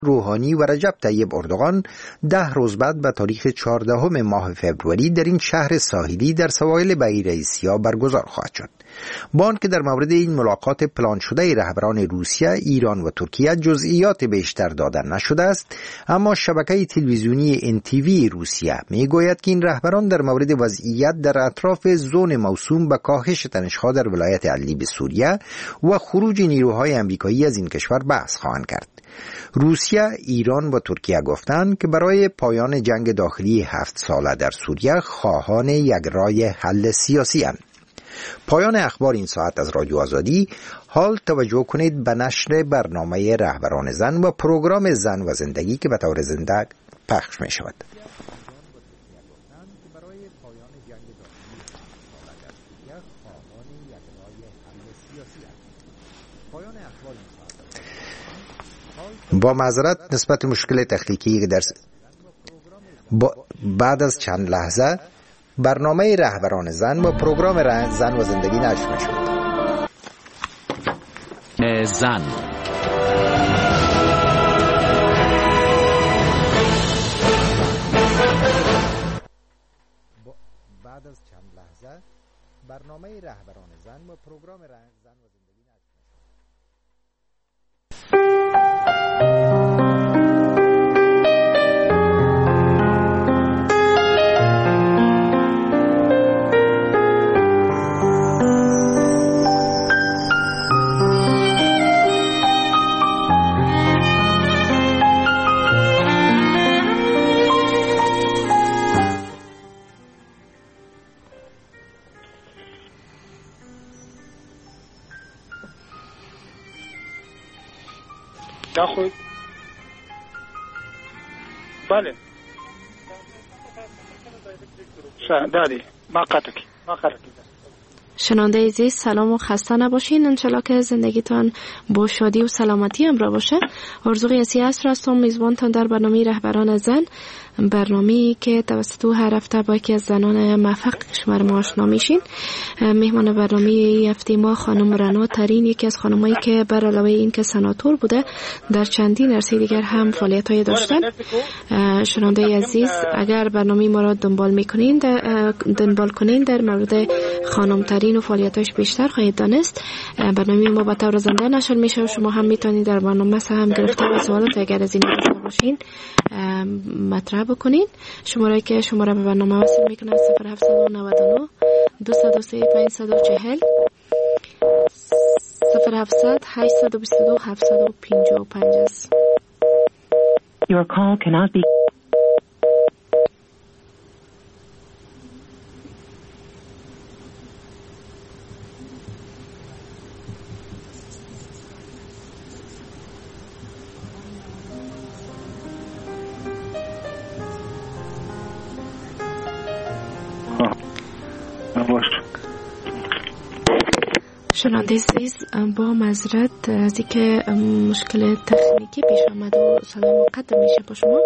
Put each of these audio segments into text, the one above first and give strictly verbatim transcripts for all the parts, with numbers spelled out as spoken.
روحانی و رجب طیب اردوغان ده روز بعد به تاریخ چهاردهم ماه فوریه در این شهر ساحلی در سواحل بحیر اسیا برگزار خواهد شد. با آنکه در مورد این ملاقات پلان شده رهبران روسیه، ایران و ترکیه جزئیات بیشتر داده نشده است، اما شبکه تلویزیونی ان تی وی روسیه میگوید که این رهبران در مورد وضعیت در اطراف زون موسوم به کاهش تنش‌ها در ولایت ادلیب سوریه و خروج نیروهای آمریکایی از این کشور بحث خواهند کرد. روسیه، ایران و ترکیه گفتند که برای پایان جنگ داخلی هفت ساله در سوریه خواهان یک راه حل سیاسی اند. پایان اخبار این ساعت از رادیو آزادی. حال توجه کنید به نشر برنامه رهبران زن و پروگرام زن و زندگی که به طور زنده پخش می شود. با معذرت نسبت مشکل تکنیکی که در با بعد از چند لحظه برنامه رهبران زن و پروگرام زن و زندگی نشر شد. زن بعد از چند لحظه برنامه رهبران زن و پروگرام زن و زندگی نشر شد. نخوید؟ بله دادی ما قطعی ما قطعی. شنونده عزیز سلام و خسته نباشین. انشالله که زندگیتان با شادی و سلامتی همراه باشه. آرزو قیاسی عصر هستم، میزبانتان در برنامه رهبران زن، برنامه‌ای که توسط هر هفته با یکی از زنان موفق کشور ما آشنا میشین. مهمان برنامه این هفته ما خانم رنا ترین، یکی از خانمایی که بر علاوه این که سناتور بوده در چندین عرصه دیگر هم فعالیت‌های داشتن. شنونده عزیز اگر برنامه ما را دنبال میکنین دنبال کنین در مورد خانم ترین و فعالیت‌هاش بیشتر خواهید دانست. برنامه ما با طور زنده نشر میشه و شما هم میتونید در برنامه سهم گرفته و سوالات اگر از این داشته باشین مطرح بکنین. شماره که شماره به برنامه وصل میکنه صفر هفت نه نه دو صفر سه پنج چهار صفر صفر هفت هشت دو دو هفت پنج پنج است. Your call cannot be شنونده عزیز با معذرت از اینکه مشکل تکنیکی پیش آمد و صدای ما قطع میشه با شما.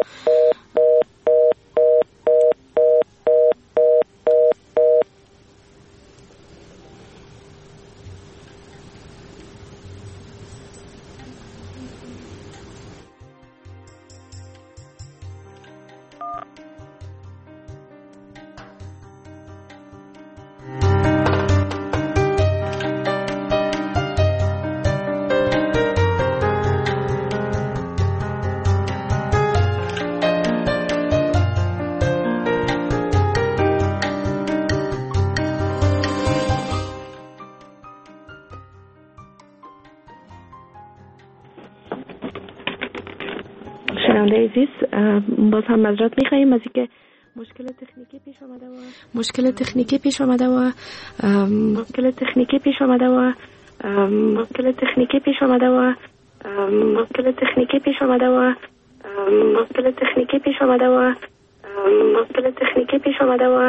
عزیز باز هم معذرت می‌خوایم از اینکه مشکل تکنیکی پیش آمده و مشکل تکنیکی پیش آمده و مشکل تکنیکی پیش آمده و مشکل تکنیکی پیش آمده و مشکل تکنیکی پیش آمده و مشکل تکنیکی پیش آمده و مشکل تکنیکی پیش آمده و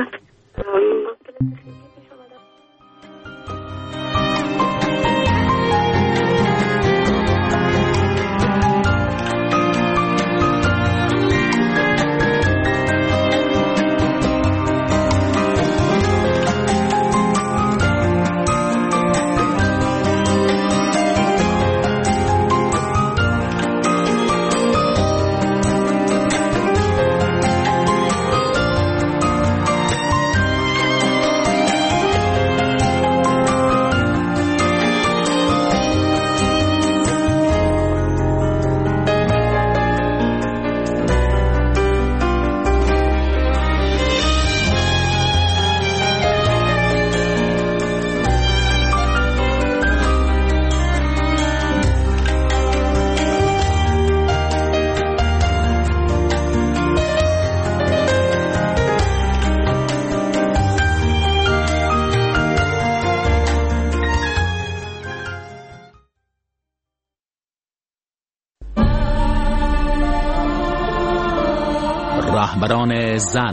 رهبران زن.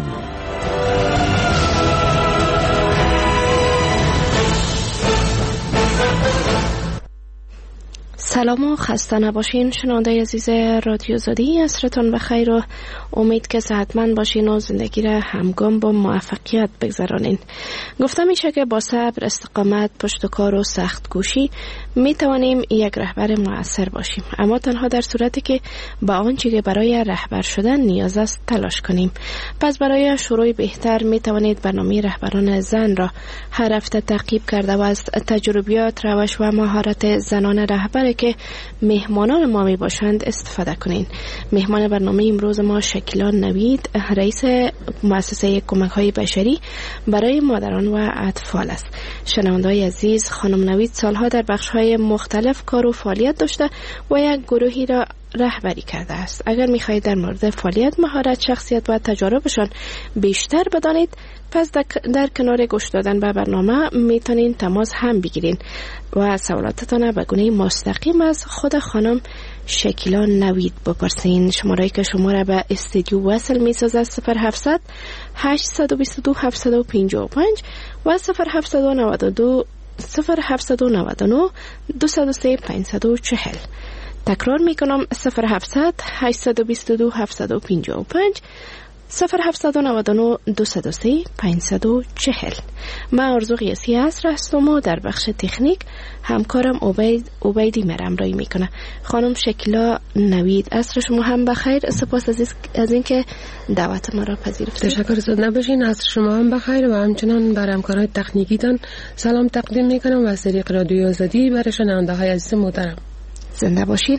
سلام و خسته نباشین شنونده عزیز رادیو زادی، عصرتان بخیر و امید که صحتمند باشین و زندگی را همگام با موفقیت بگذرانین. گفتم میشه که با صبر، استقامت، پشت کار و سخت کوشی می توانیم یک رهبر مؤثر باشیم، اما تنها در صورتی که با آنچه که برای رهبر شدن نیاز است تلاش کنیم. پس برای شروع بهتر می توانید برنامه رهبران زن را هر هفته تعقیب کرده و از تجربیات، روش و مهارت زنان رهبر که مهمانان ما می باشند استفاده کنین. مهمان برنامه امروز ما شکیلا نوید، رئیس مؤسسه کمک های بشری برای مادران و اطفال است. شنونده‌های عزیز، خانم نوید سالها در بخش های مختلف کار و فعالیت داشته و یک گروهی را رهبری کرده است. اگر می‌خواهید در مورد فعالیت، مهارت، شخصیت و تجاربشان بیشتر بدانید، پس در کنار گوش دادن به برنامه میتونین تماس هم بگیرین و سوالاتتان به گونه مستقیم از خود خانم شکیلا نوید بپرسین. شماره که شما را به استودیو وصل میسازد صفر هفتصد هشتصد و بیست و دو هفتصد و پنجاه و پنج و صفر هفتصد و نود و دو صفر هفتصد و نود و نه دویست و سه پانصد و چهل. تکرار میکنم صفر هفتصد هشتصد و بیست و دو هفتصد و پنجاه و پنج صفر هفتصد و نود و نه دویست و سه پانصد و چهل. من آرزو قیاسی عصر هستم و در بخش تکنیک همکارم عبید عبیدی مرام رای میکنه. خانم شکیلا نوید، عصر شما هم بخیر. سپاس از, از اینکه دعوت ما را پذیرفتید. تشکر زود نباشین. عصر شما هم بخیر و همچنان بر همکاران تکنیکیتان سلام تقدیم میکنم و از طریق رادیو آزادی برای شنونده های عزیز محترم. زنده باشین.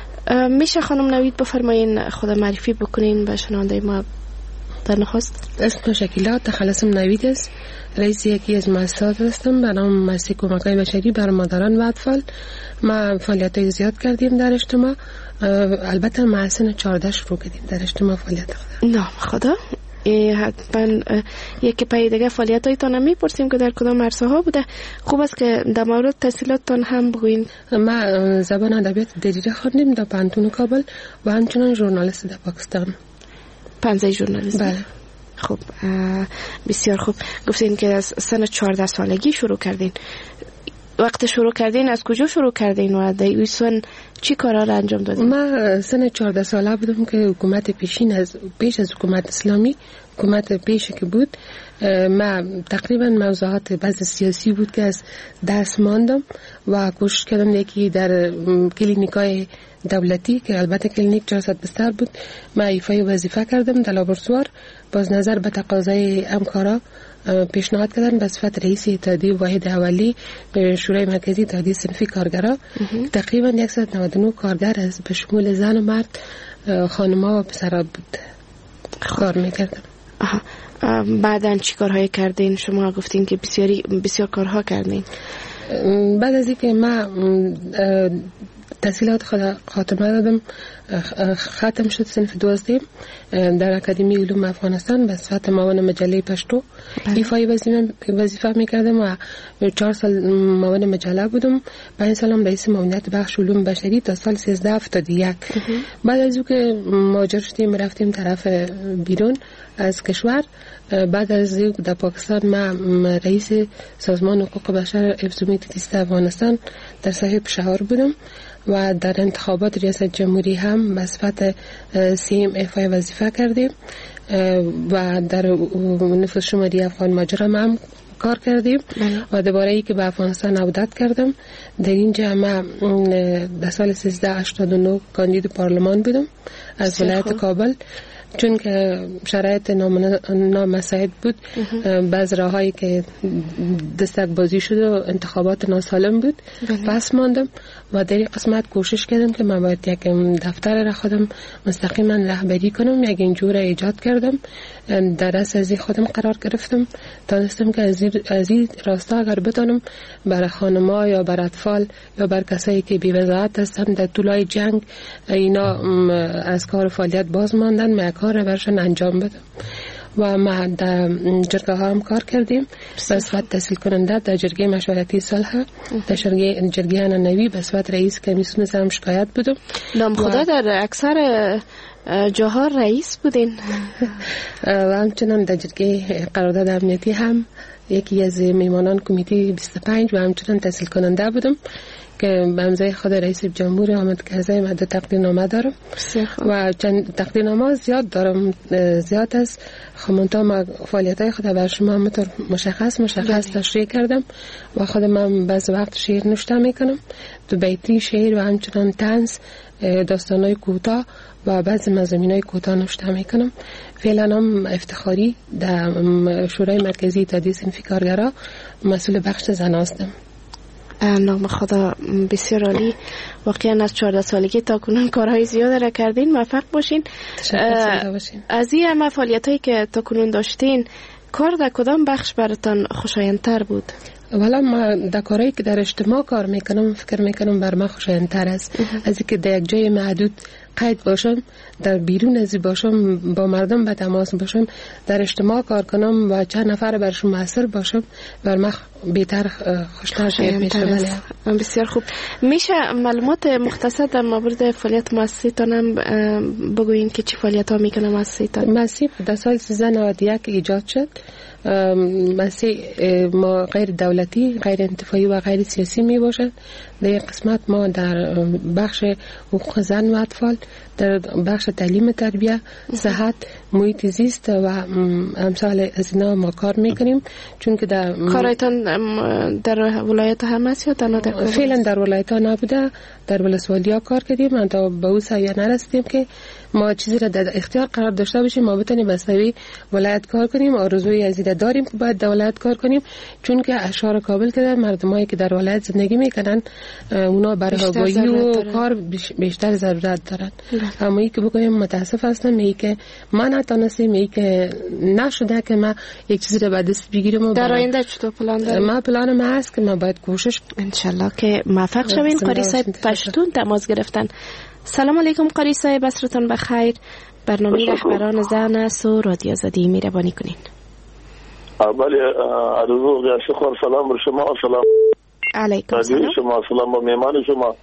میشه خانم نوید بفرمایین خود معرفی بکنین به شنونده ما؟ در نخست اسم شکیلا تخلصم نوید است. رئیس یکی از مؤسسات هستم به نام مؤسسه کمک‌های بشری برای مادران و اطفال. ما فعالیت‌های زیاد کردیم در اجتماع. البته ما سن چهارده شروع کردیم در اجتماع فعالیت کردن. نه خدا حتما یکی پای دیگه فعالیت هایتان میپرسیم که در کدام عرصه ها بوده. خوب است که در مورد تحصیلاتتان هم بگوین. ما زبان ادبیات دریجه خوندیم در پانتون کابل و همچنان ژورنالیست در پاکستان. پنځه ژورنالیست. بله. خب بسیار خوب. گفتین که از سن چهارده سالگی شروع کردین. وقت شروع کردین از کجا شروع کردین و در این سن چی کارا را انجام دادین؟ ما سن چهارده ساله بودم که حکومت پیشین از پیش از حکومت اسلامی، حکومت پیش که بود، ما تقریبا موضوعات بعض سیاسی بود که از دست ماندم و کوشش کردم یکی در کلینیکای دولتی که البته کلینیک چهارصد بستر بود ما ایفای وظیفه کردم در لابراتوار. باز نظر به تقاضای همکارا پیشنهاد کردن به صفت رئیس اتحادیه واحد اولی به شورای مرکزی اتحادیه صنفی کارگرا. تقریبا صد و نود و نه کارگر از به شمول زن و مرد، خانم‌ها و پسرها بود کار میکردم. بعدن چی کارهای کردین؟ شما گفتین که بسیاری بسیار کارها کردین. بعد از اینکه ما تحصیلات خاتمه دادم، ختم شد صنف دوازده در اکادمی علوم افغانستان به صفت معاون مجله پشتو ایفای وظیفه میکردم و چهار سال معاون مجله بودم. پنج سالم رئیس معاونیت بخش علوم بشری تا سال سیزده هفتاد و یک. بعد از او که مهاجر شدیم رفتیم طرف بیرون از کشور. بعد از او در پاکستان ما رئیس سازمان حقوق بشر حفظ و محیط افغانستان در ساحل پشاور بودم و در انتخابات ریاست جمهوری هم به صفت سی ام افای وظیفه کردیم و در نفوذ شماری افغان ماجرا هم کار کردیم و دوباره ای که به افغانستان عودت کردم. در اینجا ما در سال سیزده هشتاد و نه کاندید پارلمان بودم از ولایت کابل. چون که شرایط نامساعد بود، بعض راهایی که دستک بازی شد و انتخابات ناسالم بود، پس ماندم و در این قسمت کوشش کردم که من باید یک دفتر را خودم مستقیما رهبری کنم. یک اینجور ایجاد کردم، در دست از خودم قرار گرفتم، تانستم که از این راستا اگر بتانم برای خانم‌ها یا برای اطفال یا برای کسایی که بی‌وضاحت هستن در طولای جنگ اینا از کار فعالیت باز ماندن، من کار را برشان انجام بدم و ما در جرگه ها هم کار کردیم به صفت تحصیل کننده در جرگه مشورتی صلح، در جرگه جرگه نوی به صفت رئیس کمیسیون هم شکایت بودم. نام خدا در اکثر جاها رئیس بودین و همچنان در جرگه قرارداد امنیتی هم یکی از میمانان کمیته بیست و پنج و همچنان تحصیل کننده بودم که به امضای خود رئیس جمهور آمد کرزی من دو تقدیرنامه دارم و چند تقدیرنامه زیاد دارم، زیاد است. خمونتا ما فعالیت‌های خود بر شما همطور مشخص مشخص تشریح کردم و خود من بعض وقت شعر نوشته میکنم، دو بیتی شعر و همچنان طنز، داستان‌های کوتاه و بعضی مضامین‌های کوتاه نوشته میکنم. فعلا هم افتخاری در شورای مرکزی تادیه صنفی کارگرا مسئول بخش زن هستم. نام خدا بسیار عالی. واقعا از چهارده سالگی تا کنون کارهای زیاد را کردین، موفق باشین. از این همه فعالیتایی که تا کنون داشتین کار در کدام بخش براتان خوشایندتر بود؟ والا ما در کارهایی که در اجتماع کار میکنم فکر میکنم بر من خوشایندتر است از اینکه در یک جای محدود قید باشم، در بیرون از باشم، با مردم به تماس باشم، در اجتماع کار کنم و چند نفر برشون مؤثر باشم، بر من بهتر خوشتر شاید میشه. بسیار خوب. میشه معلومات مختصر در مورد فعالیت مؤسسه‌تان هم بگوین که چه فعالیت ها میکنه مؤسسه‌تان؟ مؤسسه در سال سیزده نود و یک ایجاد شد. مؤسسه ما غیر دولتی، غیر انتفاعی و غیر سیاسی می باشد. در یک قسمت ما در بخش حقوق زن و اطفال، در بخش تعلیم تربیه، صحت، محیط زیست و امثال از اینا ما کار میکنیم. چون که در کارایتان در ولایت هم است یا تنها در فعلا در ولایت ها نبوده، در ولسوالی ها کار کردیم. من تا به اون سویه نرسیدیم که ما چیزی را در اختیار قرار داشته باشیم ما بتونیم بسوی ولایت کار کنیم. آرزوی ازیده داریم که باید در ولایت کار کنیم، چون که اشعار کابل که مردمایی که در ولایت زندگی میکنن اونا برای هوایی و کار بیشتر ضرورت دارن. اما ای که بگویم متاسف هستم ای که من نتونستم، ای که نشده که من یک چیزی رو به دست بگیرم. در آینده چطور پلان داریم؟ ما پلان ما هست که ما باید کوشش انشالله که موفق شوین. قاری صاحب پشتون تماس گرفتن. سلام علیکم قاری صاحب، عصرتان بخیر. برنامه رهبران زن است و رادیو آزادی مهربانی کنین. بله عرضو شکر، سلام بر شما و سلام علیکم سلام شما، سلام با میهمان شما.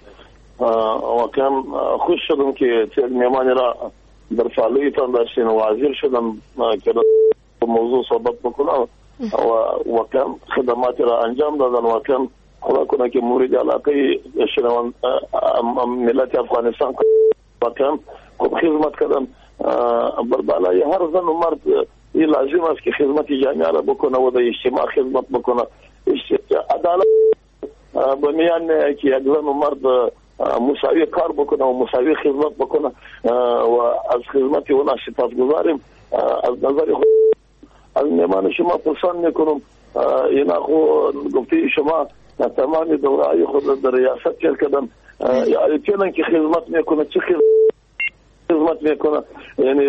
واقعا خوش شدم که میهمان را در فعالیتان داشتین و حاضر شدم که موضوع صحبت بکنم و واقعا خدمات را انجام دادن. واقعا خدا کنه که مورد علاقه شنوان ملت افغانستان واقعا خوب خدمت کردن. بر بالای هر زن و مرد این لازم است که خدمت جامعه را بکنه و در اجتماع خدمت بکنه. عدالت به میان که یک زن و مرد مساوی کار بکنه و مساوی خدمت بکنه و از خدمت اونا سپاسگزاریم. از نظر خود از میهمان شما پرسان میکنم، اینا خو گفته شما تمام دورهای خود در ریاست کل کردن، یعنی چنان که خدمت میکنه چه خدمت میکنه، یعنی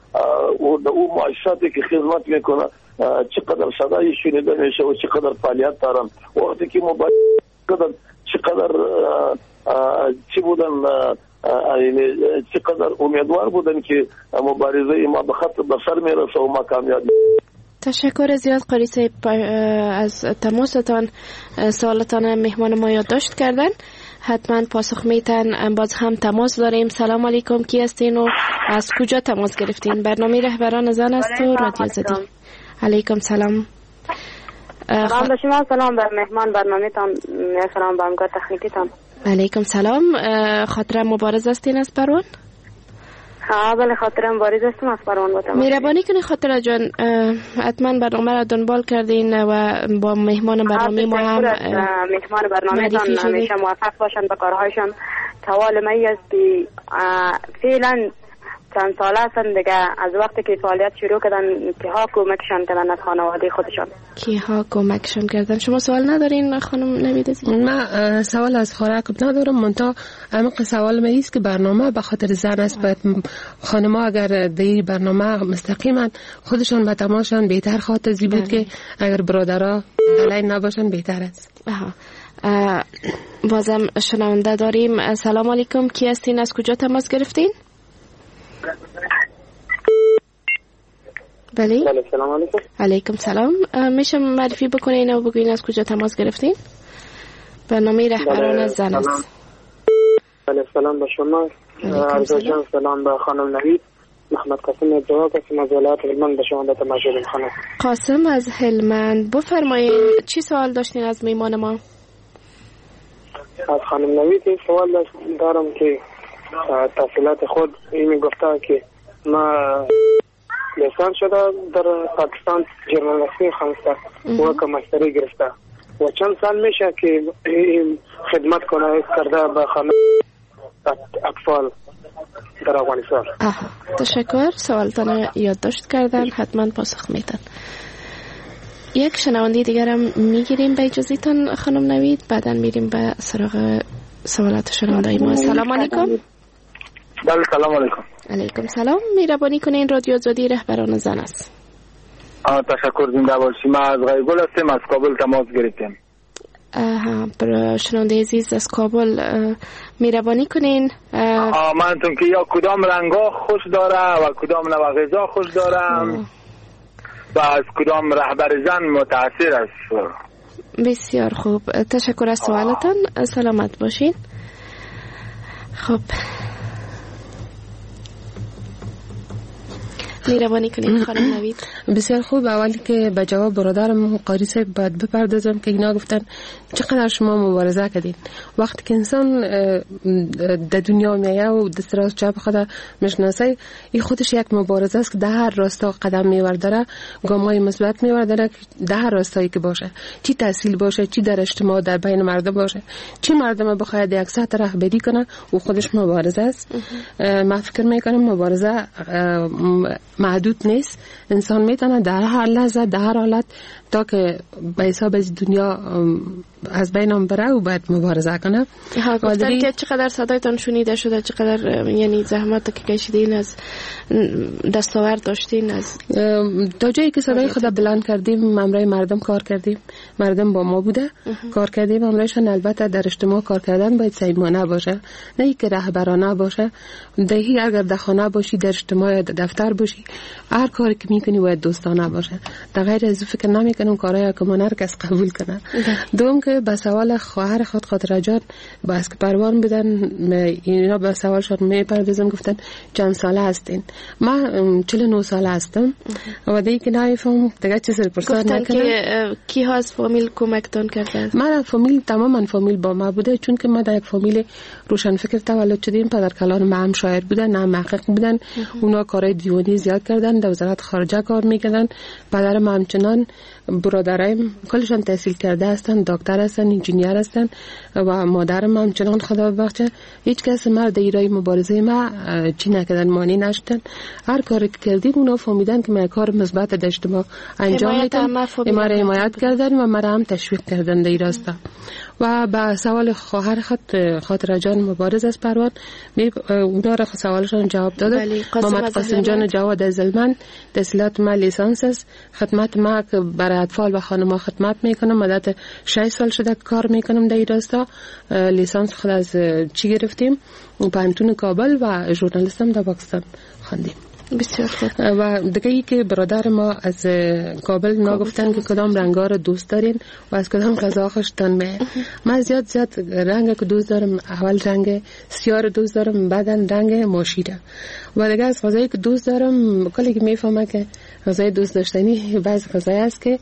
او معاشراتی که خدمت میکنه چقدر صدای شنیده میشه و چقدر فعالیت دارن. وقتی که موبایل کردن چقدر چی بودن، یعنی چقدر امیدوار بودن که مبارزه ما به خط به سر میرسه و ما کامیاب. تشکر زیاد قاری صاحب از تماستان. سوالتان مهمان ما یادداشت کردن، حتما پاسخ میتن. باز هم تماس داریم. سلام علیکم، کی هستین و از کجا تماس گرفتین؟ برنامه رهبران زن است و رادیو آزادی. علیکم سلام. سلام به شما، سلام بر مهمان برنامه تان، سلام به همکار تکنیکی تان. علیکم سلام. خاطر مبارز هستین از پروان؟ ها بله، خاطر مبارز هستم از پروان. بودم مهربانی کنی خاطر جان حتما برنامه را دنبال کردین و با مهمان برنامه ما هم مهمان برنامه تان همیشه موفق باشن به کارهایشان. سوال من است که فعلا چند سال هستن دیگه از وقتی که فعالیت شروع کردن که ها کمکشان کردن از خانواده خودشان؟ کی ها کمکشان کردن؟ شما سوال ندارین خانم نویدزی؟ من سوال از خوراک ندارم، منتها عمق سوال من است که برنامه به خاطر زن است. باید خانم‌ها اگر در این برنامه مستقیما خودشان به تماشان بهتر خاطر زی بود که اگر برادرها علی نباشن بهتر است. آها. بازم شنونده داریم. سلام علیکم، کی هستین؟ از کجا تماس گرفتین؟ بله. بله سلام علیکم. علیکم سلام. میشه معرفی بکنین و بگوین از کجا تماس گرفتین؟ برنامه رهبران زن است. بله سلام به شما. عرض جان سلام به خانم نوید. محمد قاسم جواب هستم از ولایت هلمند به شما تماس گرفتم. خانم قاسم از هلمند، بفرمایید چی سوال داشتین از میمان ما؟ از خانم نوید این سوال دارم که تحصیلات خود این گفته که ما لیسانس شده در پاکستان ژورنالیستی خوانسته و که مستری گرفته و چند سال میشه که خدمت کنه کرده به خانه اطفال در افغانستان. تشکر، سوالتان یادداشت کردن، حتما پاسخ میدن. یک شنونده دیگر هم میگیریم به اجازهتان خانم نوید، بعدا میریم به سراغ سوالات شنونده ما. سلام علیکم. بله سلام علیکم. علیکم سلام. مهربانی کنین رادیو آزادی رهبران زن است. آه تشکر، زنده باشی. ما از غیگل هستیم، از کابل تماس گرفتیم. آها، برای شنونده عزیز از کابل مهربانی کنین. آه منتون که یا کدام رنگا خوش داره و کدام نوع غذا خوش دارم و از کدام رهبر زن متاثر است. بسیار خوب، تشکر از سوالتان. سلامت باشین. خب مهربانی کنید خانم نوید. بسیار خوب. اولی که به جواب برادرم قاری صاحب باید بپردازم که اینا گفتن چقدر شما مبارزه کردین. وقتی که انسان در دنیا میایه و دست راست چپ خود میشناسه، این خودش یک مبارزه است که در هر راستا قدم میورداره، گامای مثبت میورداره در هر راستایی که باشه، چی تحصیل باشه، چی در اجتماع در بین مردم باشه، چی مردم بخواد یک سطح رهبری کنه و خودش مبارزه است. من فکر میکنم مبارزه محدود نیست. انسان میتونه در هر لحظه در هر حالت تا که به حساب از دنیا از بینم بره و باید مبارزه کنه. ها گفتن که چقدر صدایتان شنیده شده، چقدر یعنی زحمت که کشیدین، از دستاورد داشتین، از تا جایی که صدای خود بلند کردیم امرای مردم کار کردیم، مردم با ما بوده کار کردیم امرایشان. البته در اجتماع کار کردن باید صمیمانه باشه، نه ای که رهبرانه باشه. دهی اگر در خانه باشی، در اجتماع در دفتر باشی، هر کاری که میکنی باید دوستانه باشه. در غیر از فکر نمیکنم کارهای که من هر کس قبول کنه. دوم که به سوال خواهر خود خاطر جان با اسک پروان بودن، اینا به سوالشون میپردازم. گفتن چند ساله هستین؟ من چهل و نه ساله هستم و دیگه که نایفهم دیگه چیز پرسان نکنم. گفتن که کی هست فامیل کمکتون کرده؟ من فامیل تماما فامیل با ما بوده، چون که ما در یک فامیل روشن فکر تولد شدیم. پدر کلان ما هم شاعر بودن، هم محقق بودن. اونا کارهای دیوانی زیاد کردن، در وزارت خارجه کار میکردن. پدر ما همچنان، برادرایم کلشان تحصیل کرده هستن، دکتر هستن، انجینیر هستن و مادرم همچنان خدا ببخشه هیچ کس مرد ایرای مبارزه ما چی نکردن، مانی نشدن. هر کاری که کردیم اونا فهمیدن که من کار مثبت در اجتماع انجام میدم، ما را حمایت کردن و مرا هم تشویق کردن در این راستا. و با سوال خواهر خود خاطر جان مبارز از پروان، اونا را سوالشان جواب داده. محمد قاسم جان جواد از هلمند، تحصیلات ما لیسانس است. خدمت ما برای اطفال و خانم‌ها خدمت میکنم، مدت شش سال شده کار میکنم در این راستا. لیسانس خود از چی گرفتیم؟ پانتون کابل و ژورنالیستم در پاکستان خواندیم. بسیار خوب. و دیگه ای که برادر ما از کابل نگفتن که کدام رنگا رو دوست دارین و از کدام غذا خوشتون میاد. من زیاد زیاد رنگ که دوست دارم، اول رنگ سیاه رو دوست دارم، بعدا رنگ ماشیره. و دیگه از غذایی که دوست دارم، کلی که میفهمم که غذای دوست داشتنی بعض غذای است که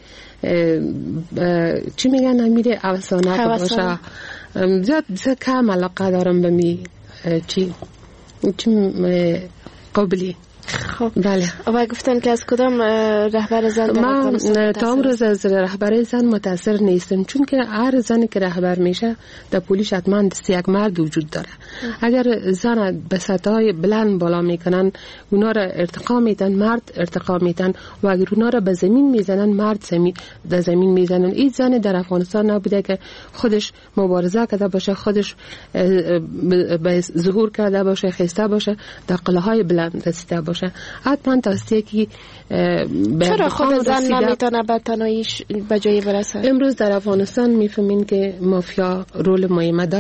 چی میگن امیره افسانه باشه. زیاد زیاد کم علاقه دارم به می چی چی قبلی. خب بله. و گفتن که از کدام رهبر زن در افغانستان من تا امروز از رهبر زن متاثر نیستم، چون که هر زنی که رهبر میشه در پولیش حتما دست یک مرد وجود داره. اگر زن به سطح‌های بلند بالا میکنن، اونا را ارتقا میدن، مرد ارتقا میدن، و اگر اونا را به زمین میزنن، مرد زمین در زمین میزنن. این زن در افغانستان نبوده که خودش مبارزه کرده باشه، خودش به ظهور کرده باشه، خسته باشه، در قله‌های بلند رسیده باشه. حتما تاستی که چرا خود زن نمیتونه به تنهاییش به جایی برسه؟ امروز در افغانستان میفهمین که مافیا رول مهمه داره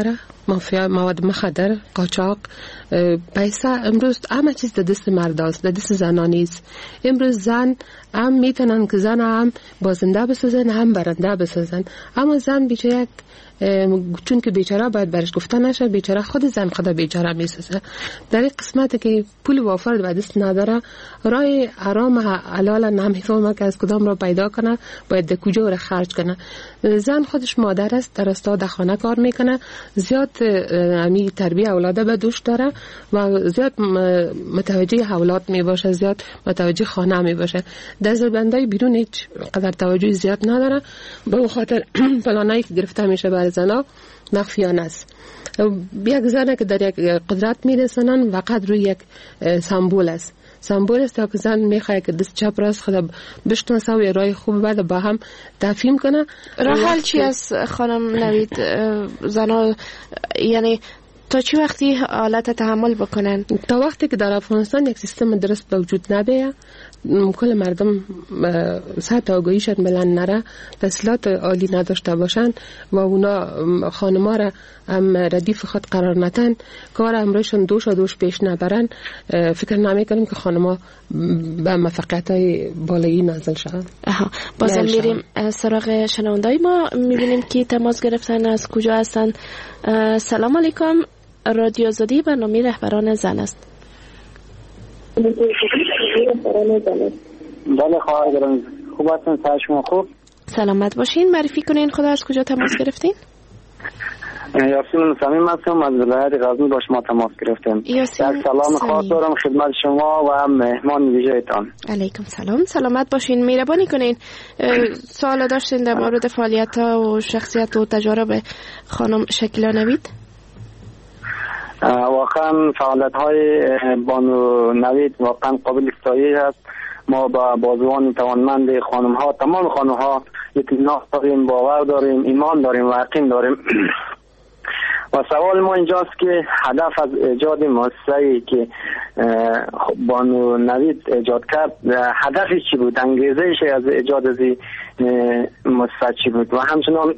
مافیا، مواد مخدر، قاچاق، پیسه. امروز همه چیز در دست مرد است، در دست زنان نیست. امروز زن هم میتونن که زن هم بازنده بسازن هم برنده بسازن، اما زن بیچاره یک چون که بیچاره باید برش گفته نشه، بیچاره خود زن خدا بیچاره میسازه. در این قسمت که پول وافر به دست نداره، راه حرام حلال نمیفهمه که از کدام را پیدا کنه، باید در کجا را خرج کنه. زن خودش مادر است، در استاد خانه کار میکنه، زیاد امی تربیت اولاده به دوش داره و زیاد متوجه اولاد میباشه، زیاد متوجه خانه میباشه. در زربندای بیرون هیچ قدر توجه زیاد نداره، به خاطر پلانایی که گرفته میشه برای زنا مخفیانه است. یک زنه که در یک قدرت میرسونن فقط روی یک سمبول است، سمبول است که زن میخواد که دست چپ راست خدا بشناسه و راه خوب بعد با هم تفهیم کنه. راه حل چی است خانم نوید؟ زنا یعنی تا چی وقتی حالت تحمل بکنن؟ تا وقتی که در افغانستان یک سیستم درست به وجود نبیه، کل مردم سطح آگاهیشان بلند نره، تحصیلات عالی نداشته باشن و اونا خانما را هم ردیف خود قرار ندن، کار امرشون دوش و دوش پیش نبرن، فکر نمی کنیم که خانما به موفقیت های بالایی نازل شدن. بازم میریم سراغ شنوندای ما، میبینیم که تماس گرفتن از کجا هستن. سلام علیکم، رادیو آزادی برنامه رهبران زن است. بله خواهر گرامی، خوب هستین؟ سر شما خوب؟ سلامت باشین. معرفی کنین خدا از کجا تماس گرفتین؟ یاسین صمیم هستم از ولایت غزنی، با شما تماس گرفتم. یک سلام خاص دارم خدمت شما و مهمان ویژه‌تان. علیکم سلام، سلامت باشین. مهربانی کنین سوال داشتین در مورد فعالیت‌ها و شخصیت و تجارب خانم شکیلا نوید؟ واقعا فعالیت های بانو نوید واقعا قابل ستایش است. ما با بازوان توانمند خانم ها، تمام خانم ها اطمینان داریم، باور داریم، ایمان داریم و یقین داریم. و سوال ما اینجاست که هدف از ایجاد مؤسسه‌ای که بانو نوید ایجاد کرد، هدفش چی بود؟ انگیزه‌اش از ایجاد از مؤسسه چی بود؟ و همچنان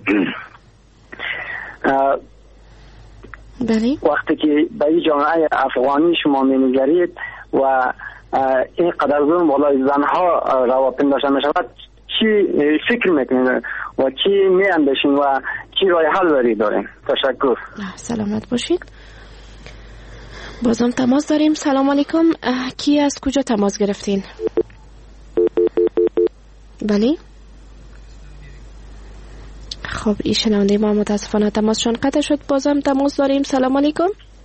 بله. وقتی که به این جامعه افغانی شما می‌نگرید و این قدر ظلم بالای زنها روا پنداشته می‌شود، چی فکر میکنید و چی میاندیشید و چی راه حل بری دارین؟ تشکر. سلامت باشید. بازم تماس داریم. سلام علیکم، کی از کجا تماس گرفتین؟ بله. خب این شنونده ما متاسفانه تماسشون قطع شد. بازم تماس داریم. سلام علیکم.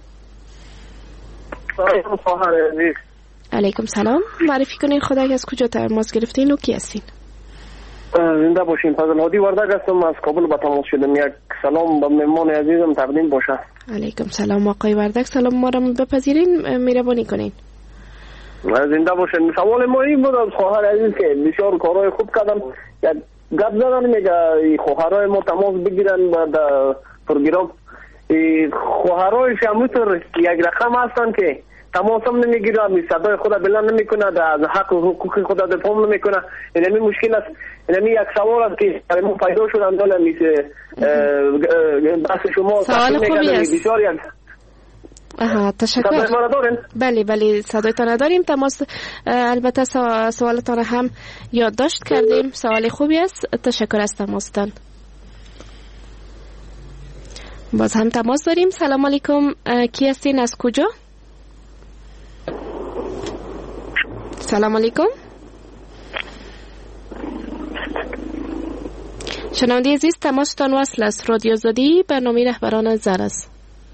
سلام خواهر عزیز. علیکم سلام. معرفی کنین خدا از کجا تماس گرفتین و کی هستین؟ زنده باشین. فضل هادی وردک هستم، از کابل با تماس شدم. یک سلام به مهمان عزیزم تقدیم باشه. علیکم سلام آقای وردک، سلام ما را بپذیرین، مهربانی کنین. زنده باشین. سوال ما این بود از خواهر عزیز که بسیار کارهای خوب کردن، یک گپ زدن میگه خواهرای ما تماس بگیرن بعد پروگرام. خواهرای شموتر یک رقم هستن که تماس هم نمیگیرن، صدای خود بلند نمیکنه، از حق و حقوق خود دفاع نمیکنه. اینمی مشکل است. اینمی یک سوال است که ما پیدا شدن داله میشه بحث شما سوال خوبی است. بسیار یک آها تشکر. بله بله صدایتان نداریم. تماس البته سوالتان هم یادداشت کردیم. سوال خوبی است. تشکر از تماستان. باز هم تماس داریم. سلام علیکم، کی هستین از کجا؟ سلام علیکم. شنونده عزیز تماستان وصل است. رادیو آزادی برنامه رهبران زن است.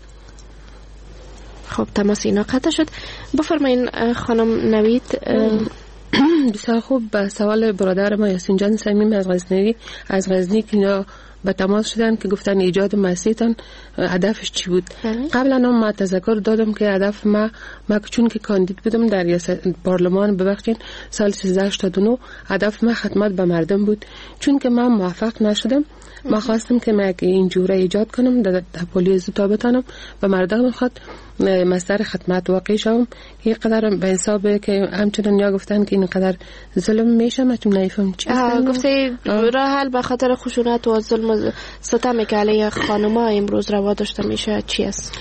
خب تماس اینا قطع شد. بفرمایین خانم نوید. بسیار خوب. به سوال برادر ما یاسین جان صمیم از غزنی از غزنی که اینا به تماس شدن که گفتن ایجاد مسیحتان هدفش چی بود. قبلا هم ما تذکر دادم که هدف ما ما چون که کاندید بودم در پارلمان ببخشید سال سیزده هشتاد و نه، هدف ما خدمت به مردم بود. چون که من موفق نشدم، ما خواستم که ما این جوره ایجاد کنم در پلیو زوتا بتانم و مردم خود مصدر خدمت واقعی شوم. این قدر به حسابه که همچنان یا گفتن که این قدر ظلم میشه، من چون نمیفهم چی گفته راه حل به خاطر خشونت و ظلم مز... ستمی که علیه خانم‌ها امروز روا داشته میشه چی است؟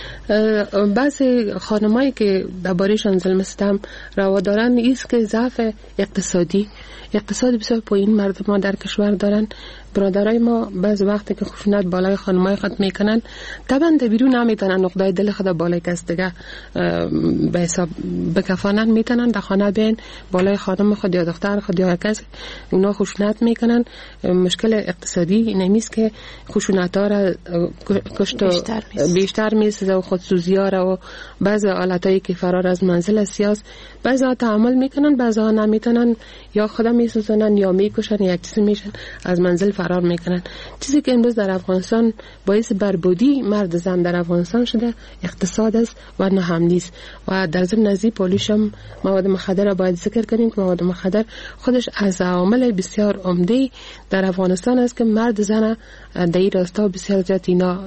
بعضی خانمایی که درباره‌شان ظلم ستم روا دارن ایست که ضعف اقتصادی اقتصاد بسیار پایین مردم ما در کشور دارن. برادرای ما بعض وقتی که خشونت بالای خانمای خود میکنن طبعا در بیرون نمیتونن نقطه دل خود بالای کس دیگه به حساب بکفانن، میتونن در خانه بین بالای خانم خود یا دختر خود یا کس اونا خشونت میکنن. مشکل اقتصادی اینمیست که خشونت ها را کشت بیشتر, بیشتر میسازه و خودسوزی ها را و بعض حالتایی که فرار از منزل سیاس بعضی ها تعامل میکنن، بعضی ها نمیتونن یا خدا میسوزنن یا میکشن یا یک چیزی میشن از منزل فرار میکنن. چیزی که امروز در افغانستان باعث بربودی مرد زن در افغانستان شده اقتصاد است و ناامنی است. و در ضمن نزی پولیش هم مواد مخدر را باید ذکر کنیم که مواد مخدر خودش از عوامل بسیار عمده در افغانستان است که مرد زن در این راستا بسیار زیاد اینا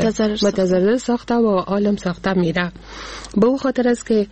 متضرر ساخته و عالم ساخته میره. به او خاطر است که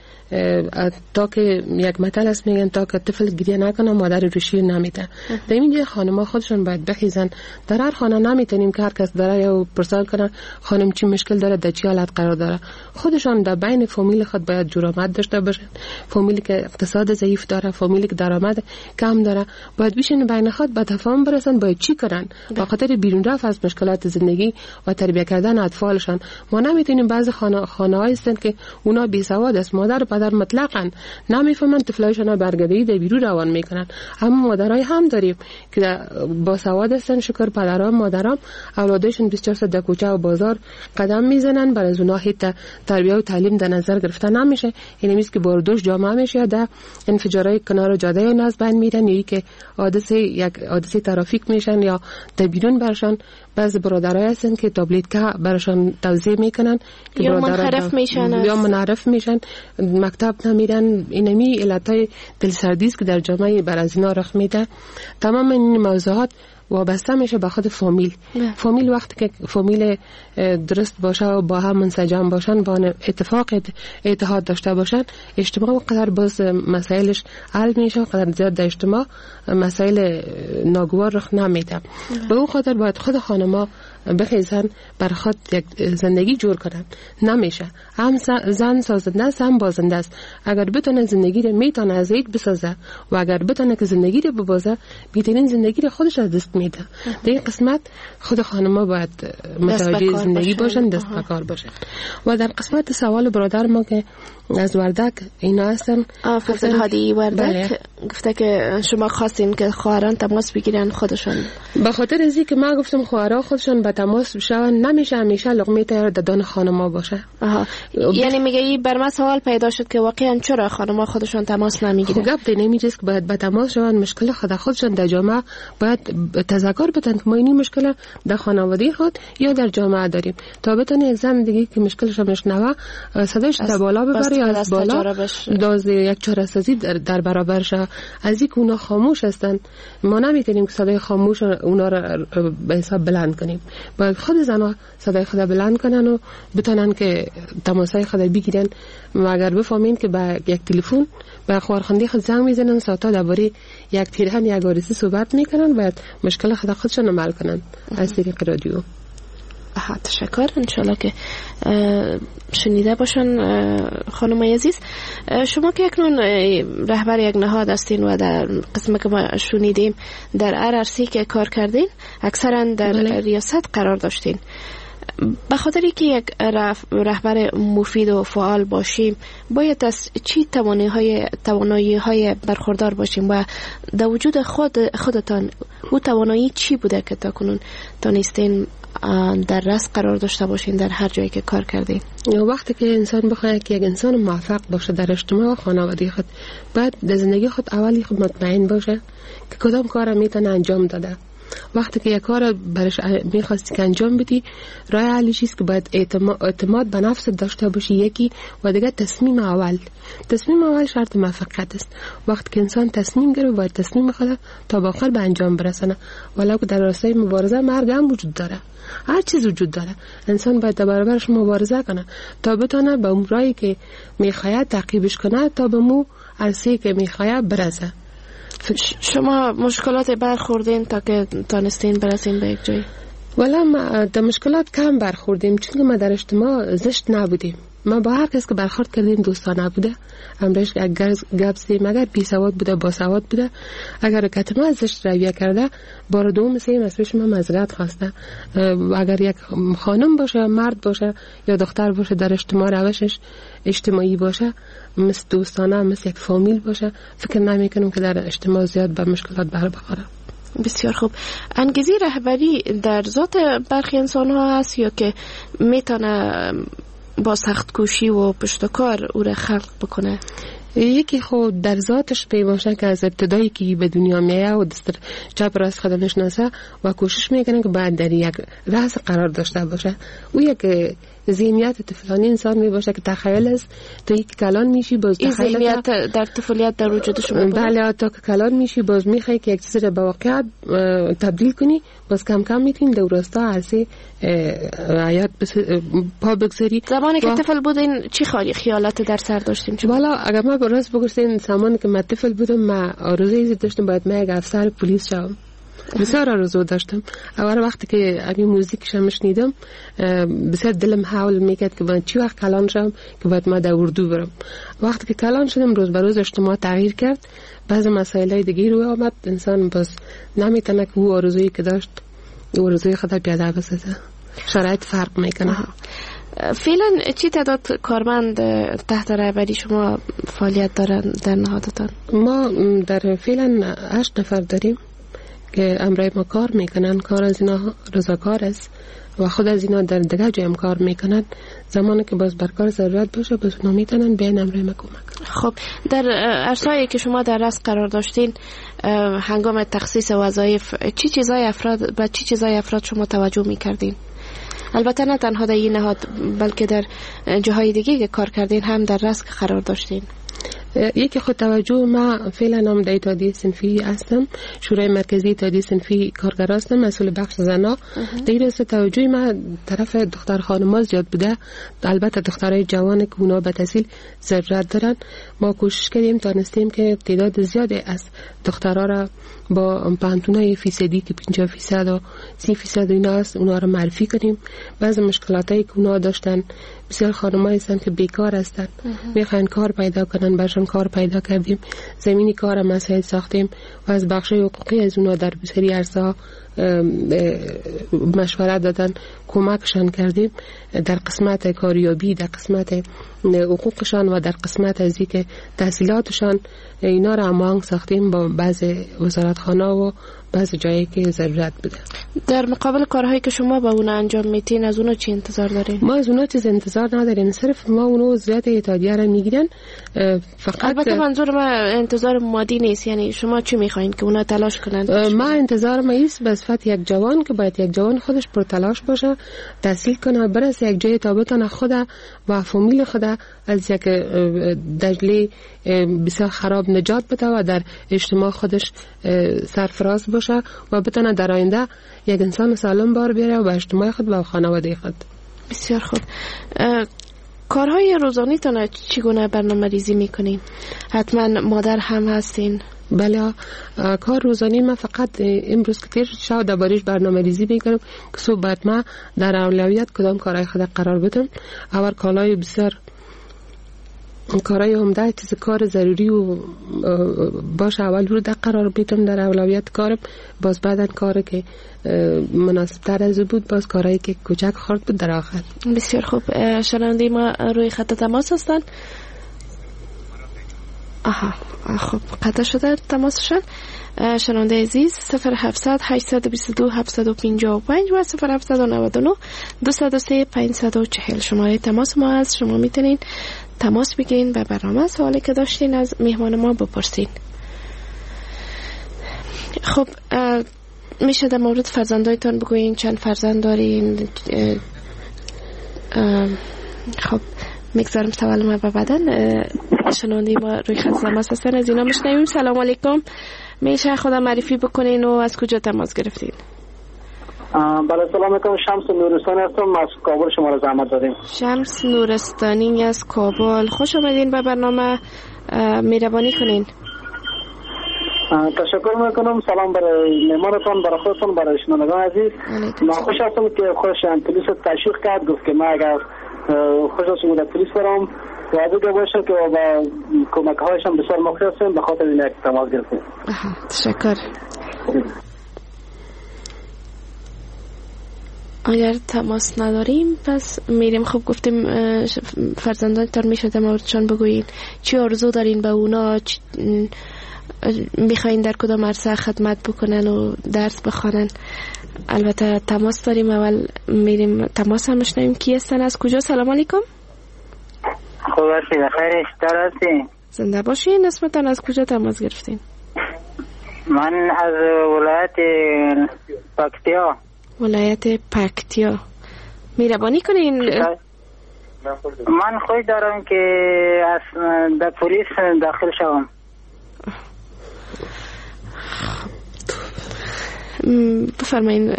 تا که یک مثل است میگن تا که طفل گریه نکنه مادر روشی نمیده. در اینجا خانم‌ها خودشون باید بخیزن. در هر خانه نمیتونیم که هر کس داره یا پرسان کنه خانم چی مشکل داره در چی حالت قرار داره. خودشان در بین فامیل خود باید جرأت داشته باشن. فامیلی که اقتصاد ضعیف داره، فامیلی که درآمد کم داره، باید بشین بین خود به تفاهم برسن باید چی کنن به خاطر بیرون رفت از مشکلات زندگی و تربیت کردن اطفالشان. ما نمیتونیم بعض خانه خانه‌های هستن که اونا بی سواد است، مادر پدر مطلقاً نمیفهمن طفلایشان برگردی در بیرون روان میکنن. اما مادرای هم داریم که با سواد هستن، شکر پدرام مادرام اولادشون بیست و چهار ساعت در کوچه و بازار قدم میزنن، برای از اونها هیچ تربیت و تعلیم در نظر گرفته نمیشه. این میشه که باردوش جامعه میشه در انفجارهای کنار جاده ناز بین میرن یا که حادثه یک حادثه ترافیک میشن یا در بیرون برشان. بعضی برادرای هستن که تابلت که برشان توزیع میکنن که یا منحرف میشن یا منحرف میشن مکتب نمیرن. اینمی علتای دلسردی است که در جامعه بر از اینا رخ میده. تمام این موضوعات وابسته میشه به خود فامیل. نه. فامیل وقتی که فامیل درست باشه و با هم منسجم باشن، با اتفاق اتحاد داشته باشن، اجتماع و قدر باز مسائلش حل میشه و قدر زیاد در اجتماع مسائل ناگوار رخ نمیده. به اون خاطر باید خود خانم‌ها بخیزن بر خود یک زندگی جور کنن. نمیشه هم زن سازنده است هم بازنده است. اگر بتونه زندگی رو میتونه از یک بسازه و اگر بتونه که زندگی رو ببازه بهترین زندگی رو خودش از دست میده. در این قسمت خود خانم‌ها باید متوجه زندگی باشن، دست به کار باشن. و در قسمت سوال برادر ما که از وردک اینا هستن فضل هادی وردک بله. گفته که شما خواستین که خواهران تماس بگیرن خودشون. به خاطر ازی که ما گفتم خواهرها خودشون به تماس بشن، نمیشه همیشه لقمه تیار دادن خانم‌ها باشه. آها. یعنی میگه بر من سوال پیدا شد که واقعا چرا خانم‌ها خودشون تماس نمیگیرن؟ خب گپ نمیجاست که باید به تماس شون. مشکل خود خودشون در جامعه باید تذکر بدن که ما این مشکل در خانواده خود یا در جامعه داریم تا بتونه یک زن دیگه که مشکلش نشنوه صداش در بالا ببره، از بالا داز یک چاره‌سازی در, در برابر شه. از اینکه اونا خاموش هستن ما نمیتونیم که صدای خاموش اونا را به حساب بلند کنیم. باید خود زنها صدای خود بلند کنن و بتونن که تماسای خود بگیرن. و اگر بفهمین که با یک تلفن با خواهرخوانده خود زنگ میزنن ساعتا درباره یک پیرهن یا عروسی صحبت میکنن، باید مشکل خود خودشون عمل کنن از طریق رادیو. آها تشکر. انشالله که شنیده باشن خانم عزیز. شما که اکنون رهبر یک نهاد هستین و در قسم که ما شنیدیم در ار ار سی که کار کردین اکثرا در بله. ریاست قرار داشتین. به خاطری که یک رهبر مفید و فعال باشیم باید از چی توانایی های برخوردار باشیم و در وجود خود خودتان او توانایی چی بوده که تا کنون تانستین در رأس قرار داشته باشین در هر جایی که کار کردین؟ وقتی که انسان بخواد که یک انسان موفق باشه در اجتماع و خانواده خود باید در زندگی خود اولی خود مطمئن باشه که کدام کار میتونه انجام داده. وقتی که یک کار برش میخواستی که انجام بدی راه حلی چیست که باید اعتماد به نفس داشته باشی یکی و دیگه تصمیم اول تصمیم اول شرط موفقیت است. وقتی که انسان تصمیم گیره باید تصمیم خود تا به آخر به انجام برسونه. ولو که در راستای مبارزه مرگ هم وجود داره، هر چیز وجود داره. انسان باید در برابرش مبارزه کنه تا بتونه به اون راهی که میخواد تعقیبش کنه تا به مو عرصه‌ای که میخواد برسه. شما مشکلات برخوردین تا که تانستین برسین به یک جای؟ ولی ما در مشکلات کم برخوردیم، چون ما در اجتماع زشت نبودیم. ما با هر کس که برخورد کردیم دوستانه بوده. امروز اگر گپ زدیم اگر بی سواد بوده با سواد بوده، اگر کتما زشت رویه کرده بار دوم مثل از پیش ما معذرت خواسته. اگر یک خانم باشه مرد باشه یا دختر باشه در اجتماع روشش اجتماعی باشه مثل دوستانه مثل یک فامیل باشه، فکر نمیکنم که در اجتماع زیاد به مشکلات بر بخوره. بسیار خوب. انگیزه رهبری در ذات برخی انسان ها هست یا که میتونه با سخت کوشی و پشتکار او را خلق بکنه؟ یکی خود در ذاتش پیوسته که از ابتدایی که به دنیا میاد و دستر چپ راست خود نشناسه و کوشش میکنه که بعد در یک راز قرار داشته باشه. او یک ذهنیت طفلانی انسان می باشه که تخیل است تو یک کلان میشی باز این ذهنیت در طفولیت در وجود شما بود؟ بله، تا که کلان میشی باز میخوای که یک چیز را به واقعیت تبدیل کنی، باز کم کم میتونی در راستا عرصه حیات پا بگذاری. زمانی که طفل بودین چی خالی خیالات در سر داشتین؟ والا اگر ما راست بگوشتین زمانی که من طفل بودم ما آرزویی داشتم باید من یک افسر پلیس شوم. بسیار آرزو داشتم. اول وقتی که امی موزیکش هم شنیدم بسیار دلم حول میکرد که من چی وقت کلان شم که باید ما در اردو برم. وقتی که کلان شدم روز به روز اجتماع تغییر کرد، بعضی مسائل دیگه روی آمد، انسان بس نمیتونه که او آرزویی که داشت او آرزوی خدا پیاده بسازه. شرایط فرق میکنه. فعلا چی تعداد کارمند تحت رهبری شما فعالیت دارن در نهادتان؟ ما در فعلا هشت نفر داریم که امرای ما کار میکنن. کار از اینا رضاکار است و خود از اینا در دیگه جایم کار میکنن. زمانی که باز برکار ضرورت باشه باز اونا میتونن بیان امرای ما کمک. خب در عرصه‌ای که شما در رأس قرار داشتین هنگام تخصیص وظایف چی چیزای افراد با چی چیزای افراد شما توجه میکردین؟ البته نه تنها در این نهاد بلکه در جاهای دیگه که کار کردین هم در رأس قرار داشتین. یکی خود توجه ما فعلا هم در اتحادیه صنفی هستم، شورای مرکزی اتحادیه صنفی کارگر هستم، مسئول بخش زنا. در این راسته توجه ما طرف دختر خانم‌ها زیاد بوده. البته دخترای جوان که اونا به تحصیل ضرورت دارن، ما کوشش کردیم تانستیم که تعداد زیادی از دخترها را با پانتونای فیصدی که پنجاه فیصد و سی فیصد اینا است اونا را معرفی کنیم. بعضی مشکلاتی که اونا داشتن، بسیار خانم‌ها هستن که بیکار هستن میخوان کار پیدا کنن، برشان کار پیدا کردیم، زمینی کار مسائل ساختیم و از بخش حقوقی از اونا در بسیاری عرصه‌ها مشورت دادن، کمکشان کردیم در قسمت کاریابی، در قسمت حقوقشان و در قسمت از اینکه تحصیلاتشان اینا را هماهنگ ساختیم با بعض وزارتخانه و بعض جایی که ضرورت بوده. در مقابل کارهایی که شما با اون انجام میتین از اونها چی انتظار دارین؟ ما از اونها چیز انتظار نداریم، صرف ما اونو زیاد اتحادیه را میگیرن. فقط البته منظور ما انتظار مادی نیست، یعنی شما چی میخواین که اونا تلاش کنن؟ ما انتظار ما ایست به صفت یک جوان که باید یک جوان خودش پر تلاش باشه، تحصیل کنه، برسه یک جای تا بتونه خود و فامیل خود از یک دجله بسیار خراب نجات بده و در اجتماع خودش سرفراز باشه و بتونه در آینده یک انسان سالم بار بیاره و اجتماع خود و خانواده خود. بسیار خوب. کارهای روزانه تان چگونه برنامه ریزی میکنین؟ حتما مادر هم هستین؟ بله، کار روزانه ما فقط امروز که تیر شد دربارش برنامه ریزی میکنم که صبح ما در اولویت کدام کارهای خود قرار بدم. اول کالای بسیار کارهای عمده چیز کار ضروری و باشه اول رو در قرار بیتم در اولویت کارم، باز بعدن کاری که مناسب تر از بود باز کارهایی که کوچک خورد بود در آخر. بسیار خوب. شنونده ما روی خط تماس هستن. آها خب قطع شده تماسشان. شنونده عزیز صفر هفتصد هشتصد و بیست و دو هفتصد و پنجاه و پنج و صفر هفتصد و نود و نه دویست و سه پانصد و چهل شماره تماس ما هست. شما میتونین تماس بگیرین و برنامه سوالی که داشتین از مهمان ما بپرسین. خب میشه در مورد فرزندایتان بگوین؟ چند فرزند دارین؟ خب میگذارم سوال ما به بعدن. شنونده ما روی خط تماس هستن، از اینا میشنویم. سلام علیکم، میشه خدا معرفی بکنین و از کجا تماس گرفتین؟ بله سلام علیکم، شمس نورستانی هستم، از کابل شما را زحمت دادیم. شمس نورستانی از کابل، خوش آمدین به برنامه. مهربانی کنین. تشکر میکنم. سلام برای مهمانتان، برای خودتان، برای شنوندگان عزیز. من خوش هستم که خودش پلیس تشویق کرد، گفت که من اگر خوش هستم در پلیس برام و دیگه باشه که با کمک هایشان بسیار موقع هستیم، به خاطر این یک تماس گرفتیم. تشکر. اگر تماس نداریم پس میریم. خب گفتیم فرزندانتان میشه در موردشان بگویین چی آرزو دارین به اونا، میخواین در کدام عرصه خدمت بکنن و درس بخوانن. البته تماس داریم، اول میریم تماس هم بشنویم. کی هستن، از کجا؟ سلام علیکم. خوب هستی؟ بخیر، اشتر هستی؟ زنده باشین. اسمتان از کجا تماس گرفتین؟ من از ولایت پکتیا. ولایت پکتیا. مهربانی کنین. من خوش دارم که از در پلیس داخل شوم. بفرمایین.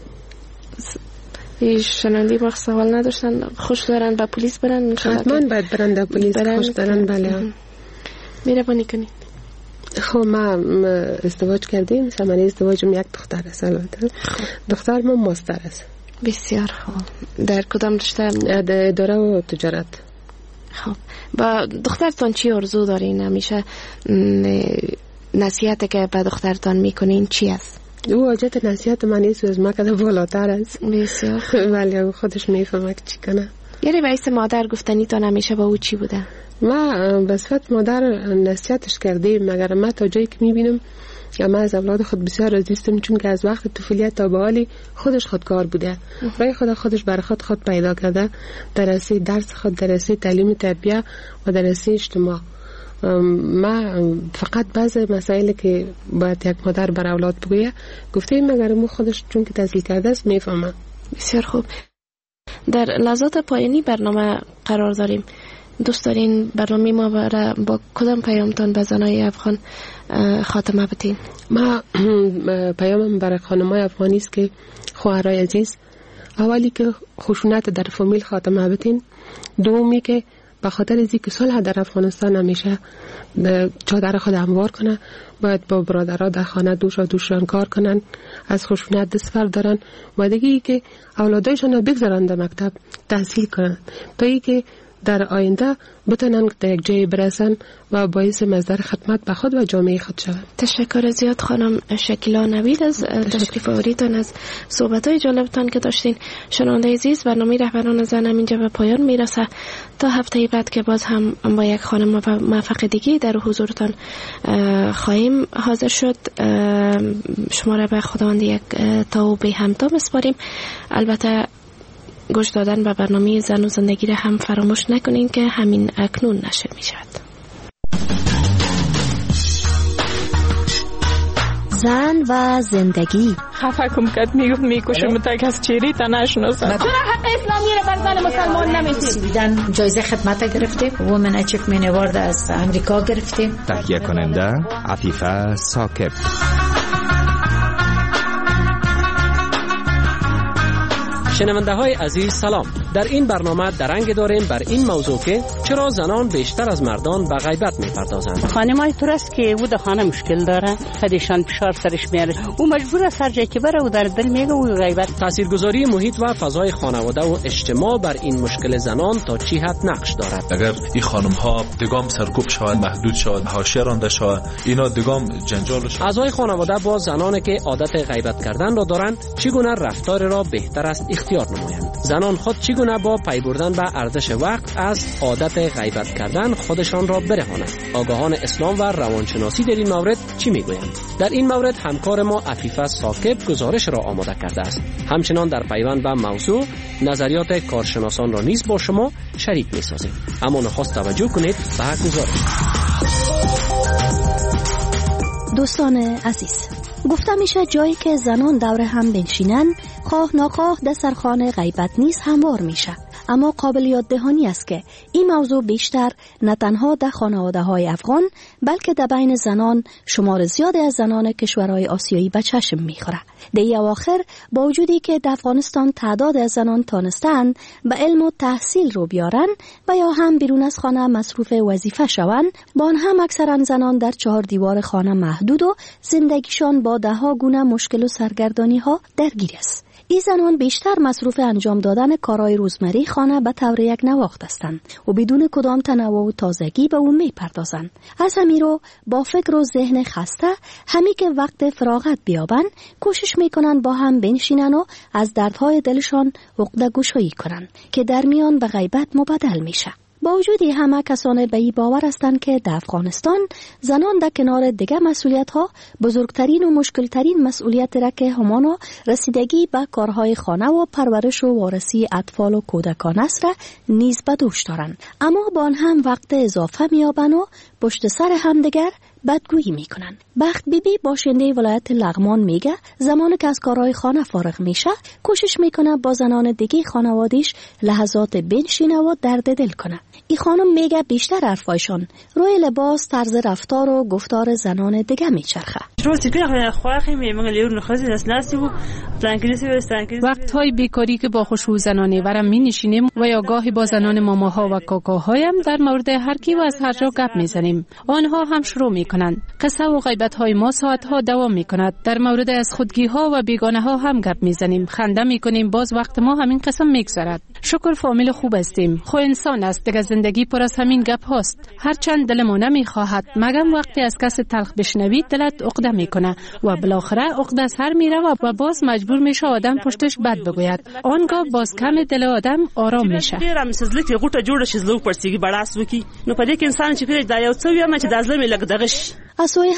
شنوندی ما سوال نداشتن، خوش دارن با پلیس برن؟ حتما باید برن در پلیس، خوش دارن. بله، مهربانی کنین. خب ما ازدواج کردیم، ثمره ازدواجم یک دختر است. البته دختر ما ماستر است. بسیار خوب. در کدام رشته؟ در اداره و تجارت. خب با دخترتان چی آرزو دارین؟ همیشه نصیحتی که به دخترتان میکنین چی است؟ او حاجت نصیحت من نیست، از ما کده بالاتر است. بسیار ولی او خودش میفهمه که چی کنه. یعنی وایس مادر گفتنی تان همیشه با او چی بوده؟ ما به صفت مادر نصیحتش کردیم، مگر ما تا جایی که میبینم ما از اولاد خود بسیار عزیزم، چون که از وقت طفولیت تا به حالی خودش خودکار بوده، برای خدا خودش برای خود خود پیدا کرده، در راسته درس خود، در راسته تعلیم تربیت و در راسته اجتماع. ما فقط بعض مسائلی که باید یک مادر بر اولاد بگویه گفتیم، مگر مو خودش چون که تحصیل کرده است میفهمه. بسیار خوب. در لحظات پایانی برنامه قرار داریم. دوست دارین برنامه ما برای با کدام پیامتان به زنای افغان خاتمه بدین؟ ما پیامم برای خانمای افغانی است که خواهرای عزیز، اولی که خشونت در فامیل خاتمه بدین، دومی که به خاطر از اینکه صلح در افغانستان همیشه چادر خود هموار کنه، باید با برادرها در خانه دوش و دوشان کار کنن، از خشونت دست بردارن و دیگه که اولادایشان بگذارن در مکتب تحصیل کنن تا اینکه در آینده بتونن در یک جای برسن و باعث مصدر خدمت به خود و جامعه خود شوند. تشکر زیاد خانم شکیلا نوید از تشریف آوریدتان، از صحبت‌های جالبتان که داشتین. شنونده عزیز، برنامه رهبران زن اینجا به پایان میرسه. تا هفته بعد که باز هم با یک خانم موفق دیگه در حضورتان خواهیم حاضر شد. شما را به خداوند یک تا و به همتا بسپاریم. البته گوش دادن به برنامه زن و زندگی را هم فراموش نکنین که همین اکنون نشر می شود. زن و زندگی. خفه کم کد میگفت میکشم تا کس چیری تا نشناسم. چرا حق اسلامی را بر زن مسلمان نمیدید؟ دیدن جایزه خدمت گرفتیم، وومن اچیومنت اوارد از امریکا گرفتیم. تهیه کننده عفیفه ثاقب. شنونده های عزیز سلام. در این برنامه درنگ داریم بر این موضوع که چرا زنان بیشتر از مردان به غیبت میپردازند. خانمای تو است که او در خانه مشکل داره، خودشان فشار سرش میاره، او مجبور است هر جایی که بره و در دل میگه او غیبت. تاثیرگذاری محیط و فضای خانواده و اجتماع بر این مشکل زنان تا چی حد نقش دارد؟ اگر این خانم ها دگام سرکوب شود، محدود شود، حاشیه رانده شود، اینا دگام جنجال شود. اعضای خانواده با زنانی که عادت غیبت کردن را دارند چگونه رفتار را بهتر است اختیار نمایند؟ زنان خود چگونه با پی بردن به ارزش وقت از عادت غیبت کردن خودشان را برهانند؟ آگاهان اسلام و روانشناسی در این مورد چی میگویند؟ در این مورد همکار ما عفیفه ثاقب گزارش را آماده کرده است. همچنان در پیوند به موضوع نظریات کارشناسان را نیز با شما شریک می‌سازیم. اما نخست توجه کنید به گزارش. دوستان عزیز، گفته میشه جایی که زنان دور هم بنشینن خواه ناخواه دسترخوان غیبت نیز هموار میشه. اما قابل یاد دهانی است که این موضوع بیشتر نه تنها در خانواده های افغان بلکه در بین زنان شمار زیادی از زنان کشورهای آسیایی به چشم میخوره. در اواخر با وجودی که در افغانستان تعداد از زنان تانستند به علم و تحصیل رو بیارن و یا هم بیرون از خانه مصروف وظیفه شوند، با آن هم اکثرا زنان در چهار دیوار خانه محدود و زندگیشان با ده ها گونه مشکل و سرگردانی ها درگیر است. این زنان بیشتر مصروف انجام دادن کارهای روزمره خانه به طور یک نواخت هستند و بدون کدام تنوع و تازگی به اون می پردازند. از همین رو با فکر و ذهن خسته همی که وقت فراغت بیابن کوشش میکنن با هم بنشینن و از دردهای دلشان عقده گشایی کنن که در میان به غیبت مبدل میشه. با وجودی همه کسان به این باور هستند که در افغانستان زنان در کنار دیگر مسئولیت ها بزرگترین و مشکلترین مسئولیت را که همانا رسیدگی به کارهای خانه و پرورش و وارسی اطفال و کودکان است را نیز به دوش دارند، اما با آن هم وقت اضافه میابند و پشت سر همدیگر بدگویی میکنن. بخت بیبی باشنده ولایت لغمان میگه زمانی که از کارهای خانه فارغ میشه کوشش میکنه با زنان دیگه خانوادیش لحظات بنشینه و درد دل کنه. این خانم میگه بیشتر حرفایشان روی لباس، طرز رفتار و گفتار زنان دیگه میچرخه. وقتهای بیکاری که با خشوع زنانه ورم می نشینیم و یا گاهی با زنان ماماها و کاکاهایم در مورد هر کی و از هر جا گپ میزنیم. آنها هم شروع میکنند. قصه و غیبت های ما ساعت ها دوام میکند. در مورد از خودگی ها و بیگانه ها هم گپ میزنیم. خنده میکنیم. باز وقت ما همین قسم میگذرد. شکر فامیل خوب هستیم. خو انسان است دیگه، زندگی پر از همین گپ هاست. هرچند دل ما نمیخواهد مگم وقتی از کس تلخ بشنوید دلت عقده میکنه و بالاخره عقده سر میره و باز مجبور میشه آدم پشتش بد بگوید. آنگاه باز کم دل آدم آرام میشه. مسزلک غوټه جوړه شي زلو پرسیږي بڑاس وکي نو په دې کې انسان چې پیری دا یو څه وي ما چې د ازلمې لګ دغش اسوی